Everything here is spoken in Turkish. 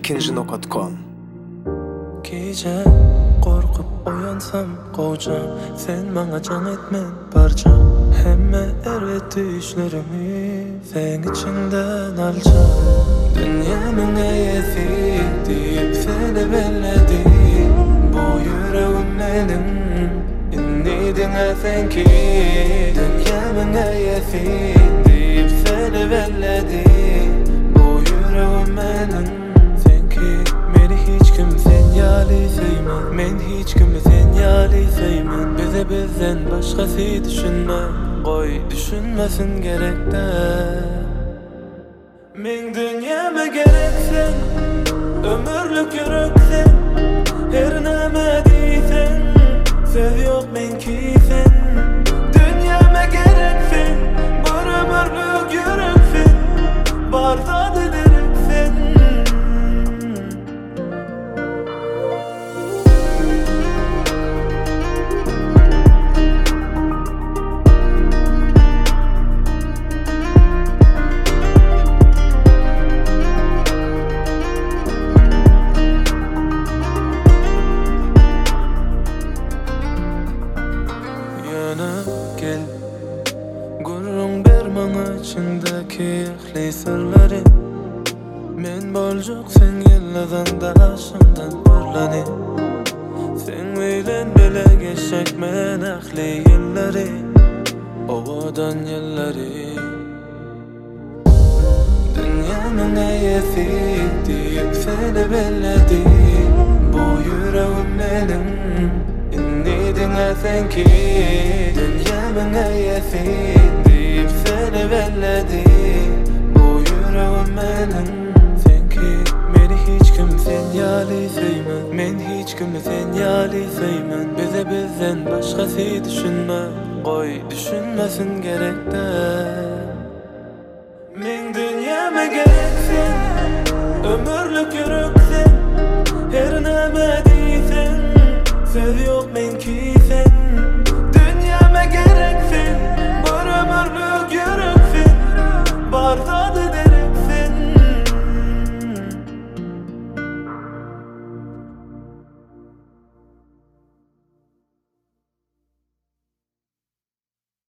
erkinji.com. Gece korkup uyansam kocam, sen bana can etmen parçam. Hemme ervet düşlerimi sen içinden alacağım. Dünyamın eyesi deyip seni belledim. Bu yüreğim benim, innidine sen ki. Dünyamın eyesi deyip seni belledim. Bu yüreğim benim, sen ki. Meni hiç kim sen yali seymen, men hiç kim sen yali seymen. Bize bizden başkası düşünme, koy düşünmesin gerek de. Men dünyama gereksen, ömürlük yüreksen. Her neme deysen, söz yok men ki sen. Dünyama gereksen, bir ömürlük yüreksen. Barda dilereksen. Gel, gurrun ber bana içindeki ehli sırları. Men bolcuk sen yılladan daşımdan fırlanı. Sen bilen bile geçecek men ehli yılları, ovadan yılları. Dünyanın eyesi deyip seni belledim. Bu yüreğim benim, innidine sen ki. Dünyamın eyesi deyip seni belledim. Bu yüreğim benim, sen ki. Meni hiç kim sen yali seymen, men hiç kim sen yali seymen. Bize bizden başkası düşünme, koy düşünmesin gerek de. Men dünyama gereksen, ömür